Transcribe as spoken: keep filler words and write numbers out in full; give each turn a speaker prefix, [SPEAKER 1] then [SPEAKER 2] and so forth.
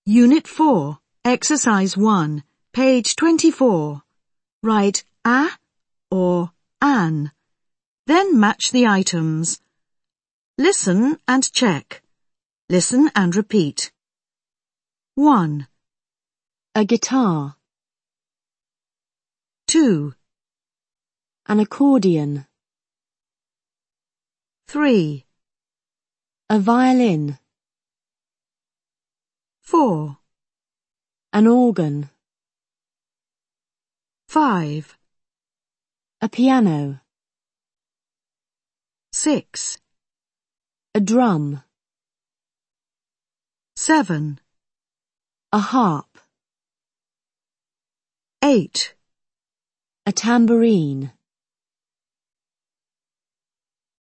[SPEAKER 1] Unit four, Exercise one, page twenty-four. Write a or an. Then match the items. Listen and check. Listen and repeat. one.
[SPEAKER 2] A guitar.
[SPEAKER 1] two.
[SPEAKER 2] An accordion.
[SPEAKER 1] three.
[SPEAKER 2] A violin.
[SPEAKER 1] four.
[SPEAKER 2] An organ.
[SPEAKER 1] five.
[SPEAKER 2] A piano.
[SPEAKER 1] six.
[SPEAKER 2] A drum.
[SPEAKER 1] seven.
[SPEAKER 2] A harp.
[SPEAKER 1] eight.
[SPEAKER 2] A tambourine.